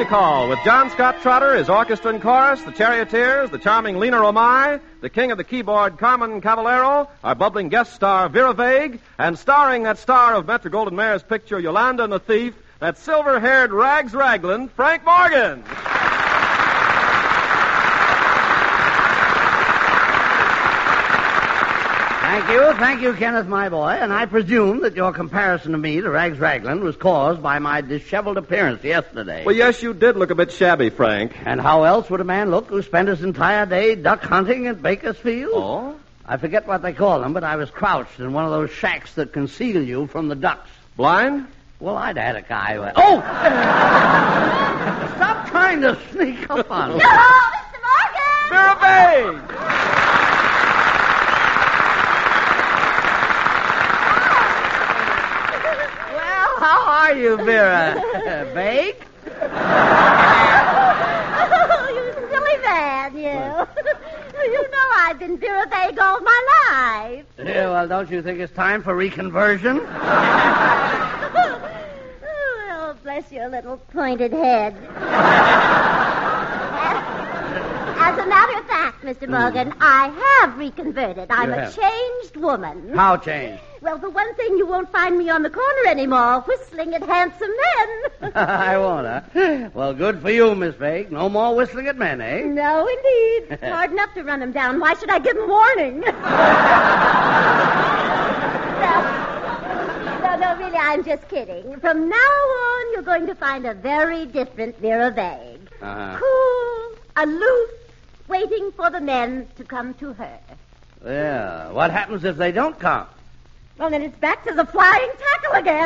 Music Hall with John Scott Trotter, his orchestra and chorus, the Charioteers, the charming Lena Romay, the king of the keyboard, Carmen Cavallero, our bubbling guest star, Vera Vague, and starring that star of Metro-Goldwyn-Mayer's picture, Yolanda and the Thief, that silver-haired Rags Raglan, Frank Morgan. Thank you, Kenneth, my boy. And I presume that your comparison to me, to Rags Raglan, was caused by my disheveled appearance yesterday. Well, yes, you did look a bit shabby, Frank. And how else would a man look who spent his entire day duck hunting at Bakersfield? Oh? I forget what they call them, but I was crouched in one of those shacks that conceal you from the ducks. Blind? Well, I'd had a guy who... Oh! Stop trying to sneak up on me. Hello, Mr. Morgan! Vera Vague! How are you, Vera? Vague? Oh, you silly man, you. You know I've been Vera Vague all my life. Yeah, well, don't you think it's time for reconversion? Oh, bless your little pointed head. As a matter of fact, Mr. Morgan, I have reconverted. I'm a changed woman. How changed? Well, for one thing, you won't find me on the corner anymore whistling at handsome men. I won't, huh? Well, good for you, Miss Vague. No more whistling at men, eh? No, indeed. It's hard enough to run them down. Why should I give them warning? No, really, I'm just kidding. From now on, you're going to find a very different Vera Vague. Uh-huh. Cool, aloof, waiting for the men to come to her. Yeah. What happens if they don't come? Well, then it's back to the flying tackle again.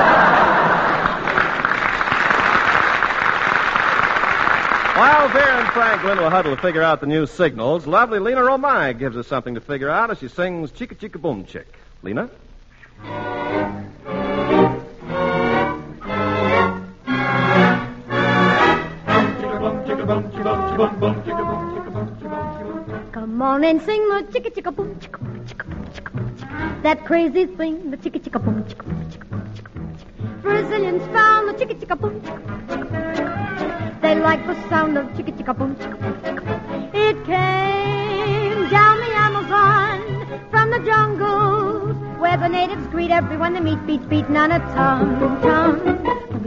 While Vera and Franklin will huddle to figure out the new signals, lovely Lena Romay gives us something to figure out as she sings Chicka Chicka Boom Chick. Lena? Come on and sing the chicka chicka boom chicka boom chicka boom chicka boom chicka. That crazy thing, the chicka chicka boom chicka boom chicka boom chicka boom chicka. Brazilians found the chicka chicka boom chicka boom chicka boom chicka. They like the sound of chicka chicka boom chicka boom chicka. It came down the Amazon from the jungle where the natives greet everyone they meet, beating on a tom-tom.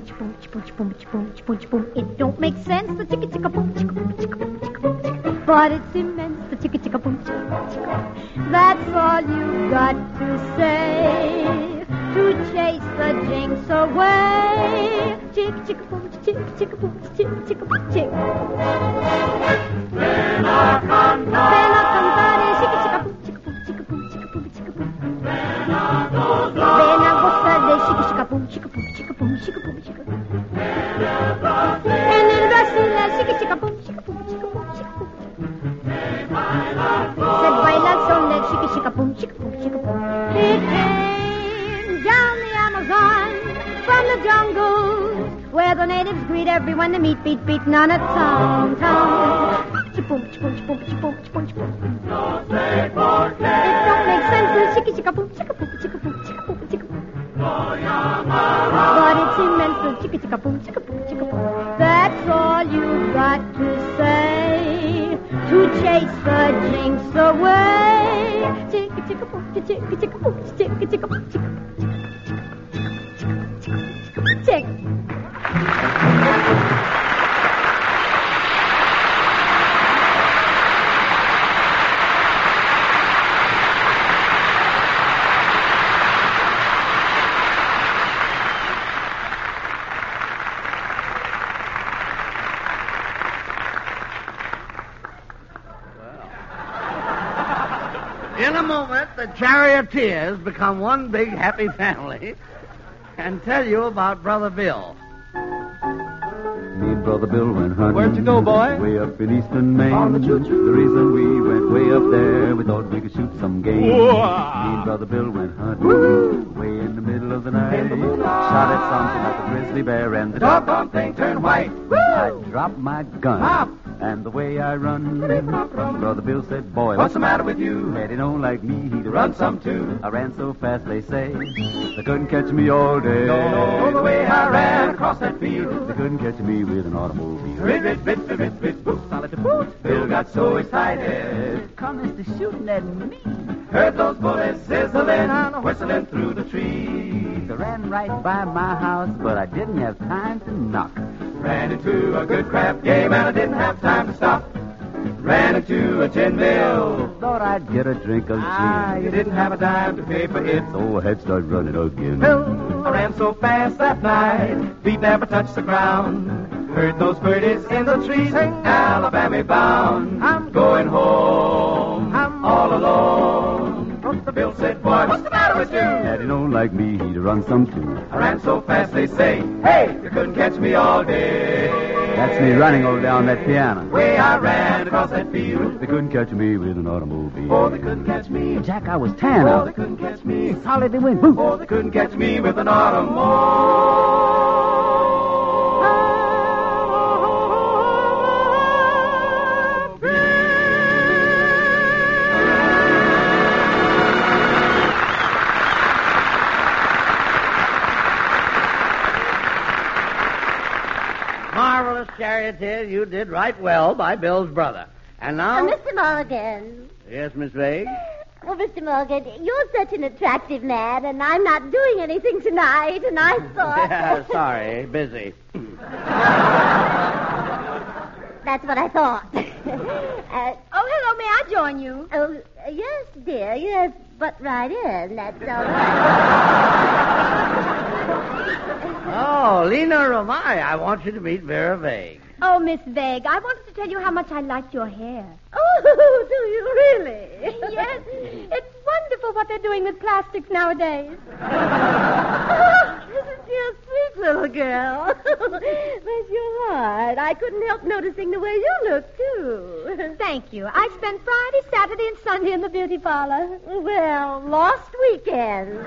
It don't make sense, the chicka chicka boom chicka boom chicka boom chicka boom chicka. But it's immense, the chicka chicka boom chicka boom chicka. That's all you got to say to chase the jinx away. Chicka chicka boom chicka chicka boom chicka chicka boom chicka. Pena cantare, chicka chicka boom chicka boom chicka boom chicka boom chicka boom. Pena gostare, chicka chicka boom chicka boom chicka boom chicka boom chicka. E nel Brasile, chicka chicka boom chicka boom chicka boom chicka boom. Said baila son del chicka chicka boom chicka boom chicka boom. It came down the Amazon from the jungle where the natives greet everyone they meet, beating on a tom-tom. Boom, boom, boom, boom, boom, boom. It don't make sense, the chicka chicka boom chicka boom chicka boom chicka boom chicka boom. But it's immense, the chicka chicka boom chicka boom chicka boom. That's all you got to say to chase the jinx away. Chicka chicka boom chicka chicka boom chicka chicka boom chicka boom chicka. In a moment, the Charioteers become one big happy family and tell you about Brother Bill. Me and Brother Bill went hunting. Where'd you go, boy? Way up in eastern Maine. On the choo-choo. The reason we went way up there, we thought we could shoot some game. Whoa. Me and Brother Bill went hunting. Way in the middle of the night. Shot at something like a grizzly bear, and the doggone thing turned white. I dropped my gun. and the way I run. Brother Bill said, boy, what's the matter with you? Daddy don't like me, he'd run some too. I ran so fast, they say, they couldn't catch me all day. No, the way I ran across that field. They couldn't catch me with an automobile. Rit, boot, solid to boot. Bill got so excited. Commenced to shooting at me. Heard those bullets sizzling, whistling through the trees. They ran right by my house, but I didn't have time to knock. Ran into a good crap game and I didn't have time to stop. Ran into a tin mill. Thought I'd get a drink of gin. You didn't have a dime to pay for it. So I had to start running again. I ran so fast that night, feet never touched the ground. Heard those birdies in the trees sing Alabama bound. I'm going home, I'm all alone. Bill said, boy, what's the matter with you? Daddy don't like me, he'd run some too. I ran so fast they say, hey, you couldn't catch me all day. That's me running over down that piano. Way I ran across that field. They couldn't catch me with an automobile. Oh, they couldn't catch me. Jack, I was tan Oh, out. they couldn't catch me. Solid they went. Boom. Oh, they couldn't catch me with an automobile. Marvelous charioteer, you did right well by Bill's brother. And now... Mr. Morgan. Yes, Miss Vague? Well, Mr. Morgan, you're such an attractive man, and I'm not doing anything tonight, and I thought... Yeah, sorry, busy. That's what I thought. Hello, may I join you? Oh, yes, dear, yes, butt right in, that's all right. Oh, Lena Romay, I want you to meet Vera Vague. Oh, Miss Vague, I wanted to tell you how much I liked your hair. Oh, do you really? Yes, it's wonderful what they're doing with plastics nowadays. Oh, isn't she a sweet little girl? Bless your heart. I couldn't help noticing the way you look, too. Thank you. I spent Friday, Saturday, and Sunday in the beauty parlor. Well, lost weekend.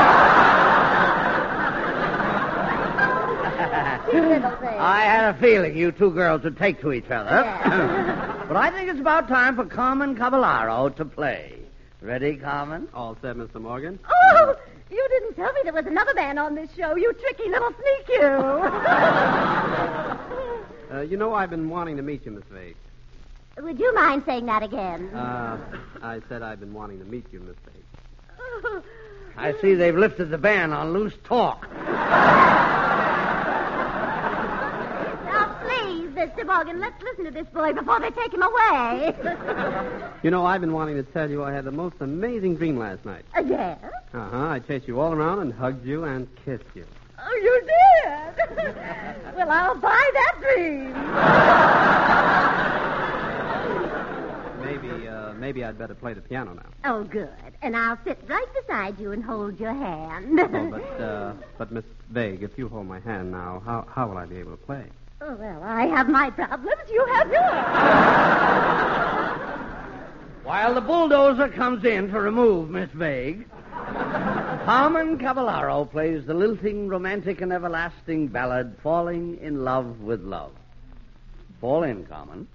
Cute little thing. I had a feeling you two girls would take to each other. Yeah. But I think it's about time for Carmen Caballero to play. Ready, Carmen? All set, Mr. Morgan. Oh, you didn't tell me there was another man on this show, you tricky little sneak, you. You know I've been wanting to meet you, Miss Vague. Would you mind saying that again? I said I've been wanting to meet you, Miss Vague. I see they've lifted the ban on loose talk. Now, please, Mr. Morgan, let's listen to this boy before they take him away. You know, I've been wanting to tell you I had the most amazing dream last night. Yes? Uh-huh. I chased you all around and hugged you and kissed you. Oh, you did? Well, I'll buy that dream. Maybe I'd better play the piano now. Oh, good. And I'll sit right beside you and hold your hand. But Miss Vague, if you hold my hand now, how will I be able to play? Oh, well, I have my problems. You have yours. While the bulldozer comes in to remove Miss Vague, Carmen Caballero plays the lilting, romantic, and everlasting ballad, Falling in Love with Love. Fall in, Carmen.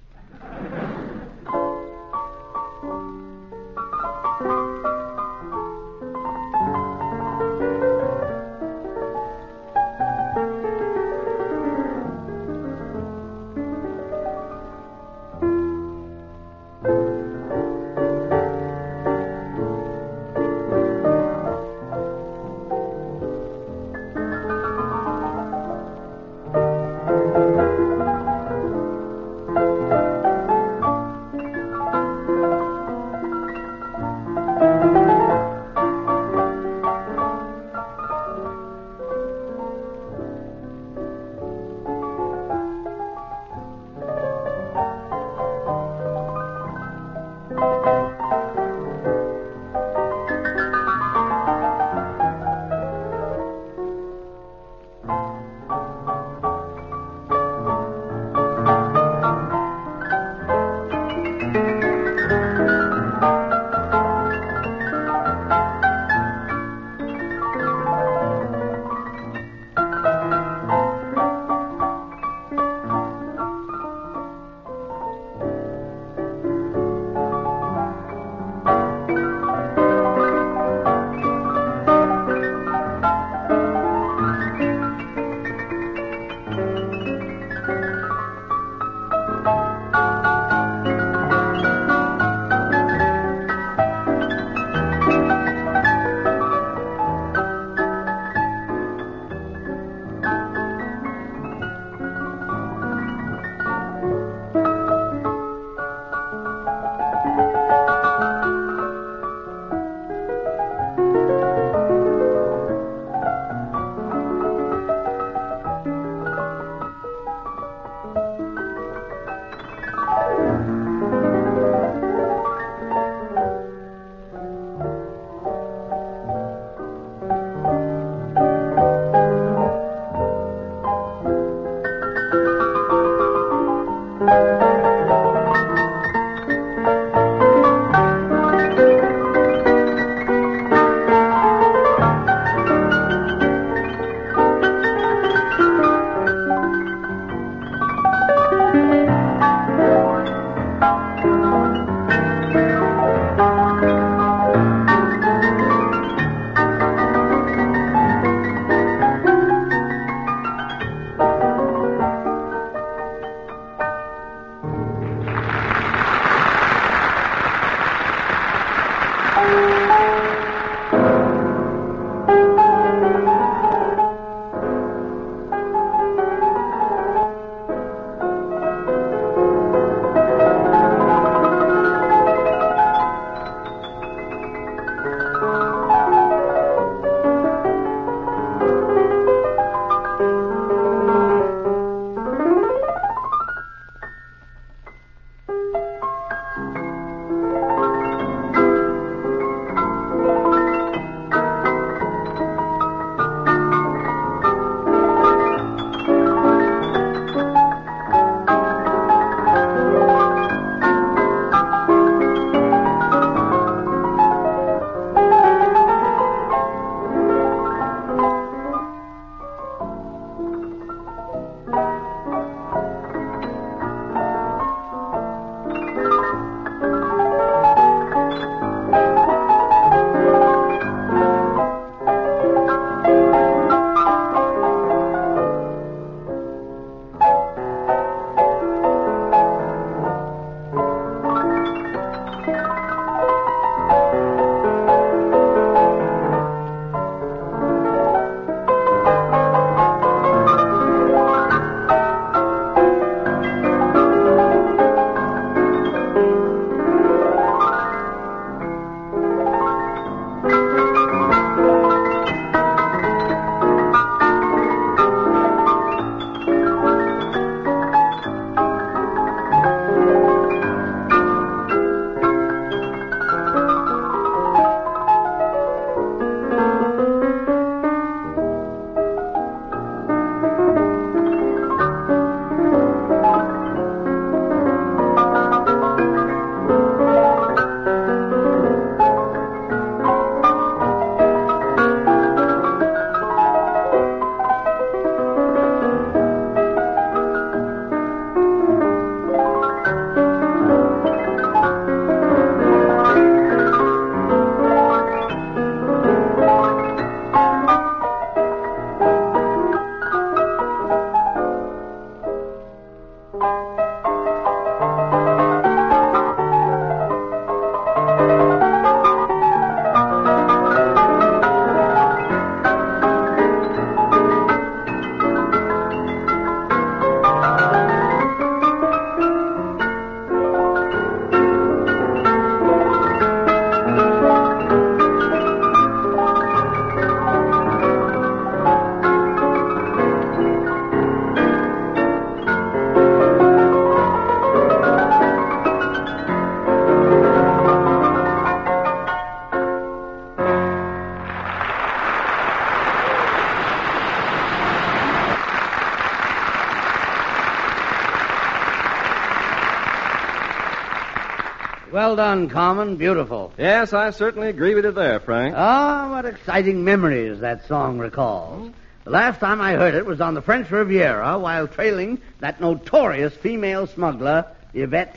Well done, Carmen. Beautiful. Yes, I certainly agree with you there, Frank. Ah, what exciting memories that song recalls. The last time I heard it was on the French Riviera while trailing that notorious female smuggler, Yvette.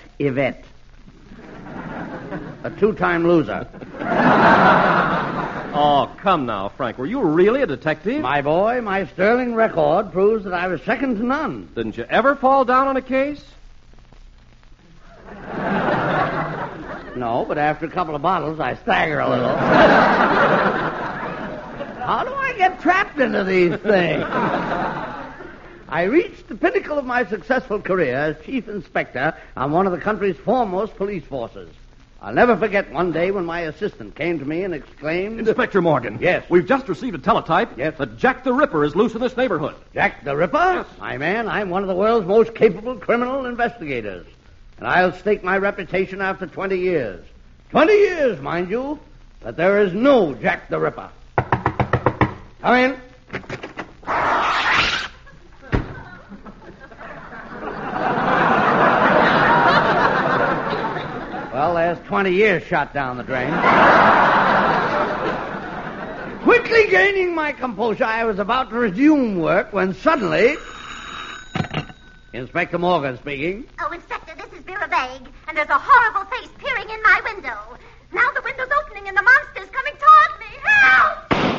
A two-time loser. Oh, come now, Frank. Were you really a detective? My boy, my sterling record proves that I was second to none. Didn't you ever fall down on a case? No, but after a couple of bottles, I stagger a little. How do I get trapped into these things? I reached the pinnacle of my successful career as chief inspector on one of the country's foremost police forces. I'll never forget one day when my assistant came to me and exclaimed... Inspector Morgan. Yes. We've just received a teletype that Jack the Ripper is loose in this neighborhood. Jack the Ripper? Yes. My man, I'm one of the world's most capable criminal investigators. And I'll stake my reputation after 20 years. 20 years, mind you, that there is no Jack the Ripper. Come in. Well, there's 20 years shot down the drain. Quickly gaining my composure, I was about to resume work when suddenly... Inspector Morgan speaking. Oh, Inspector, this is Vera Vague, and there's a horrible face peering in my window. Now the window's opening and the monster's coming toward me. Help!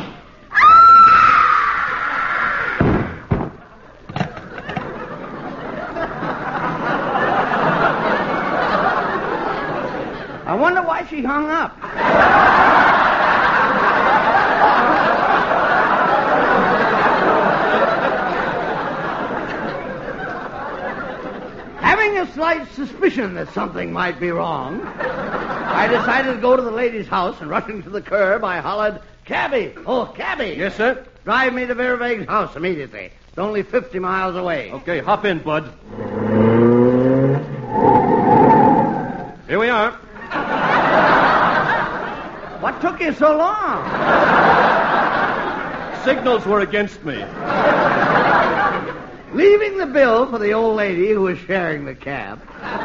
I wonder why she hung up. Having a slight suspicion that something might be wrong, I decided to go to the lady's house, and rushing to the curb, I hollered, "Cabby! Oh, cabby!" Yes, sir? Drive me to Vera Vague's house immediately. It's only 50 miles away. Okay, hop in, bud. Here we are. What took you so long? Signals were against me. Leaving the bill for the old lady who was sharing the cab,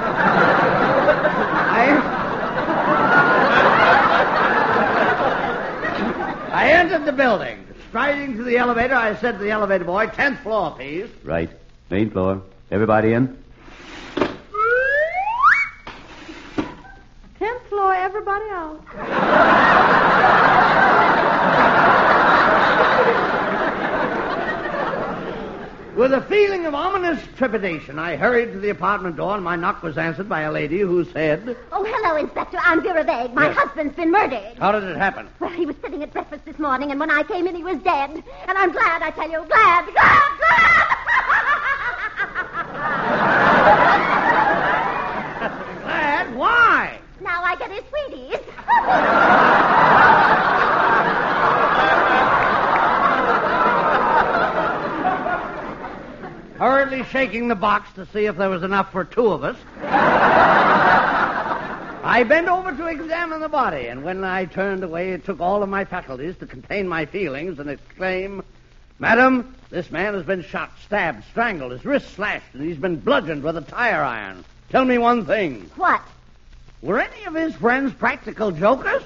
I entered the building. Striding to the elevator, I said to the elevator boy, 10th floor, please. Right. Main floor. Everybody in? 10th floor, everybody out. With a feeling of ominous trepidation, I hurried to the apartment door, and my knock was answered by a lady who said... Oh, hello, Inspector. I'm Vera Vague. My husband's been murdered. How did it happen? Well, he was sitting at breakfast this morning, and when I came in, he was dead. And I'm glad, I tell you, glad. Glad? Why? Now I get his sweeties. Hurriedly shaking the box to see if there was enough for two of us, I bent over to examine the body, and when I turned away, it took all of my faculties to contain my feelings and exclaim, "Madam, this man has been shot, stabbed, strangled, his wrist slashed, and he's been bludgeoned with a tire iron. Tell me one thing. What? Were any of his friends practical jokers?"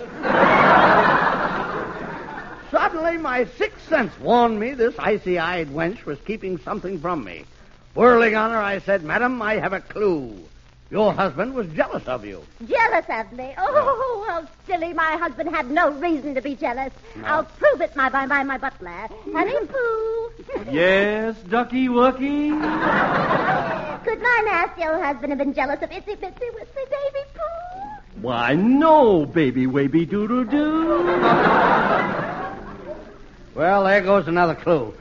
Suddenly, my sixth sense warned me this icy-eyed wench was keeping something from me. Whirling on her, I said, "Madam, I have a clue. Your husband was jealous of you." Jealous of me? Oh, how silly. My husband had no reason to be jealous. No. I'll prove it by my butler. Honey Pooh. Yes, Ducky Wucky? Could my nasty old husband have been jealous of Itsy Bitsy Witsy Baby Pooh? Why, no, baby waby doodle-doo. Well, there goes another clue.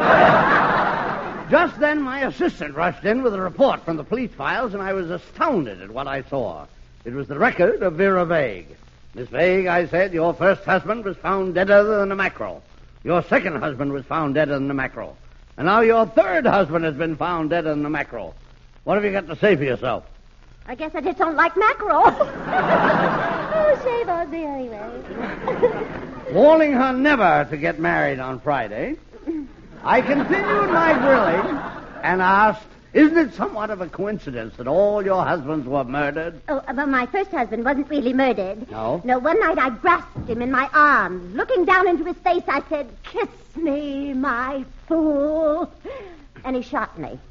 Just then, my assistant rushed in with a report from the police files, and I was astounded at what I saw. It was the record of Vera Vague. "Miss Vague," I said, "your first husband was found deader than a mackerel. Your second husband was found deader than a mackerel. And now your third husband has been found deader than a mackerel. What have you got to say for yourself?" I guess I just don't like mackerel. Oh, shave on me anyway. Warning her never to get married on Friday, I continued my grilling and asked, Isn't it somewhat of a coincidence that all your husbands were murdered? Oh, but my first husband wasn't really murdered. No? No, one night I grasped him in my arms. Looking down into his face, I said, "Kiss me, my fool." And he shot me.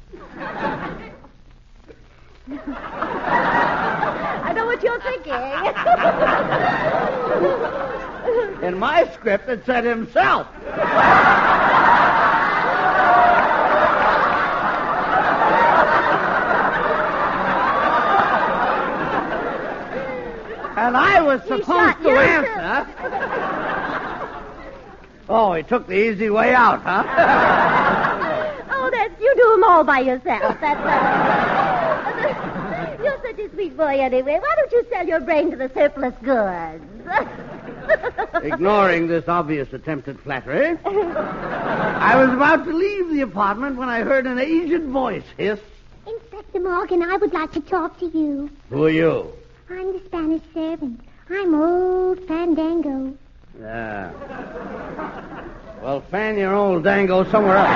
I know what you're thinking. In my script, it said himself. And I was supposed to answer. Oh, he took the easy way out, huh? Oh, you do them all by yourself. You're such a sweet boy anyway. Why don't you sell your brain to the surplus goods? Ignoring this obvious attempt at flattery, I was about to leave the apartment when I heard an aged voice hiss. Inspector Morgan, I would like to talk to you. Who are you? I'm the Spanish servant. I'm old Fandango. Yeah. Well, fan your old dango somewhere else.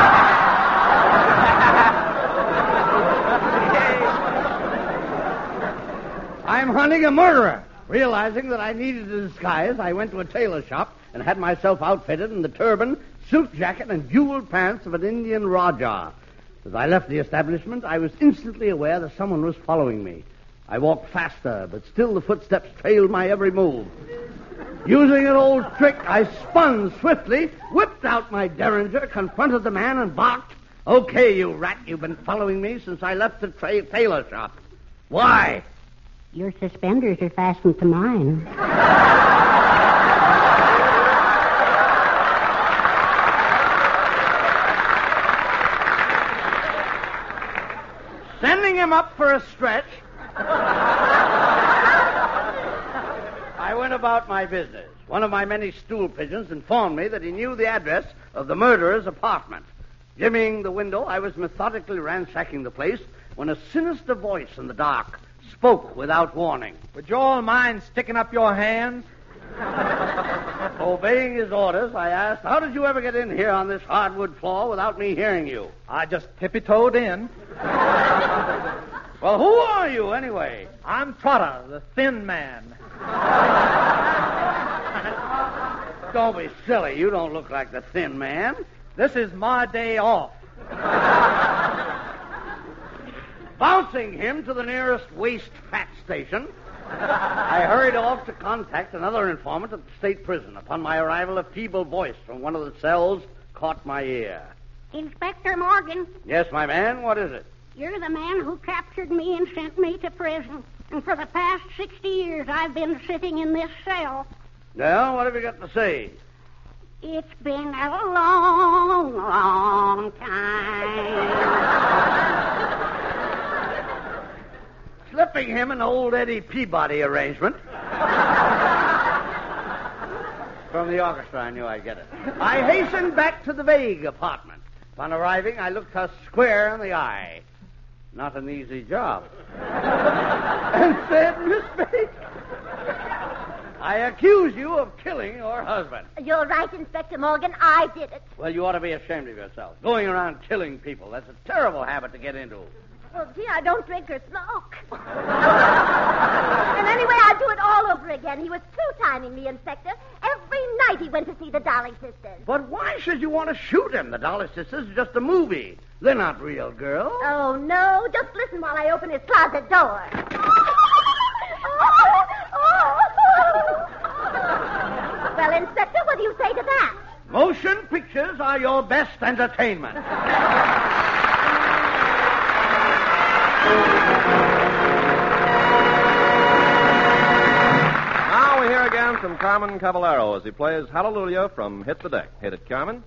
I'm hunting a murderer. Realizing that I needed a disguise, I went to a tailor shop and had myself outfitted in the turban, suit jacket, and jeweled pants of an Indian Rajah. As I left the establishment, I was instantly aware that someone was following me. I walked faster, but still the footsteps trailed my every move. Using an old trick, I spun swiftly, whipped out my derringer, confronted the man, and barked, "Okay, you rat, you've been following me since I left the tailor shop. Why?" Your suspenders are fastened to mine. Sending him up for a stretch, I went about my business. One of my many stool pigeons informed me that he knew the address of the murderer's apartment. Jimmying the window, I was methodically ransacking the place when a sinister voice in the dark spoke without warning. Would you all mind sticking up your hands? Obeying his orders, I asked, "How did you ever get in here on this hardwood floor without me hearing you?" I just tippy-toed in. Well, who are you, anyway? I'm Trotter, the thin man. Don't be silly. You don't look like the thin man. This is my day off. Bouncing him to the nearest waste fat station, I hurried off to contact another informant at the state prison. Upon my arrival, a feeble voice from one of the cells caught my ear. Inspector Morgan, Yes, my man, what is it? you're the man who captured me and sent me to prison. And for the past 60 years, I've been sitting in this cell. Well, what have you got to say? It's been a long, long time. Slipping him an old Eddie Peabody arrangement. From the orchestra, I knew I'd get it. I hastened back to the Vague apartment. Upon arriving, I looked her square in the eye. Not an easy job. And said, "Miss Bates, I accuse you of killing your husband." You're right, Inspector Morgan. I did it. Well, you ought to be ashamed of yourself. Going around killing people, that's a terrible habit to get into. Well, gee, I don't drink or smoke. And anyway, I'd do it all over again. He was two-timing me, Inspector. Every night he went to see the Dolly Sisters. But why should you want to shoot him? The Dollar Sisters is just a movie. They're not real girls. Oh, no. Just listen while I open his closet door. Well, Inspector, what do you say to that? Motion pictures are your best entertainment. Now we hear again from Carmen Caballero as he plays Hallelujah from Hit the Deck. Hit it, Carmen.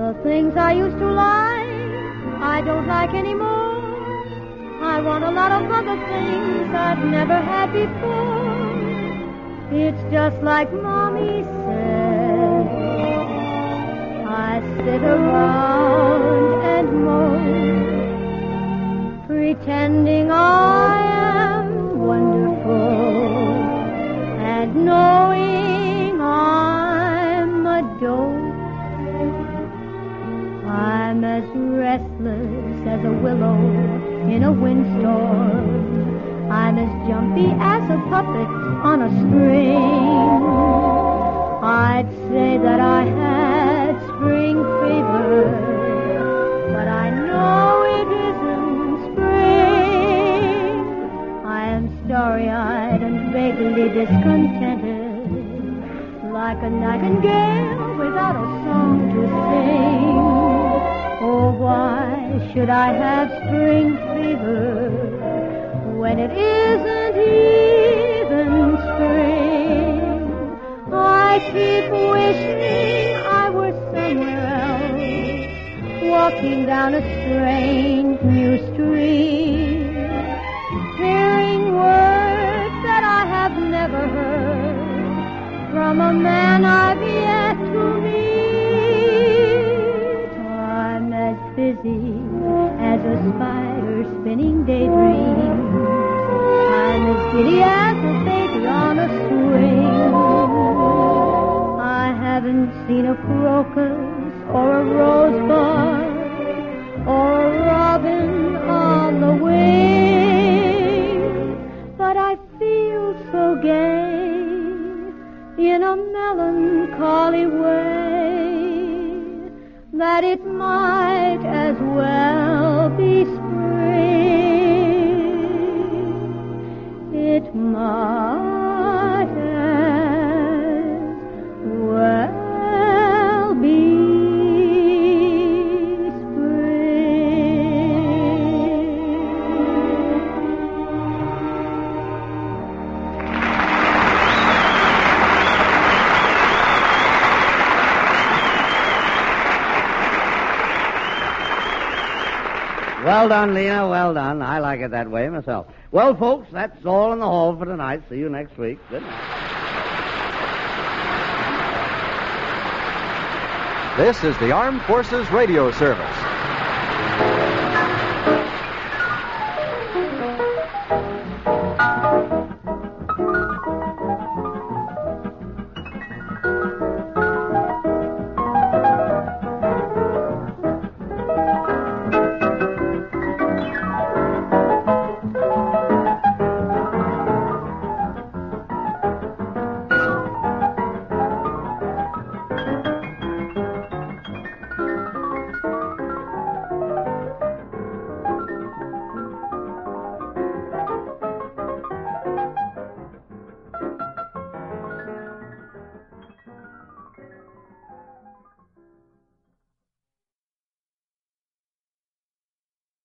The things I used to like, I don't like anymore. I want a lot of other things I've never had before. It's just like Mommy said. I sit around and moan, pretending I am wonderful, and knowing I'm a dope. I'm as restless as a willow in a windstorm. I'm as jumpy as a puppet on a string. I'd say that I had spring fever, but I know it isn't spring. I am starry-eyed and vaguely discontented, like a nightingale without a song to sing. Oh, why should I have spring fever when it isn't even spring? I keep wishing I were somewhere else, walking down a strange new street, hearing words that I have never heard from a man I've yet to meet. I'm as busy as a spider spinning daydreams. I'm as giddy as a baby on a swing. I haven't seen a crocus or a rosebud or a robin on the wing, but I feel so gay in a melancholy way that it might as well be spring. It might as well be Well done, Lena. Well done. I like it that way myself. Well, folks, that's all in the hall for tonight. See you next week. Good night. This is the Armed Forces Radio Service.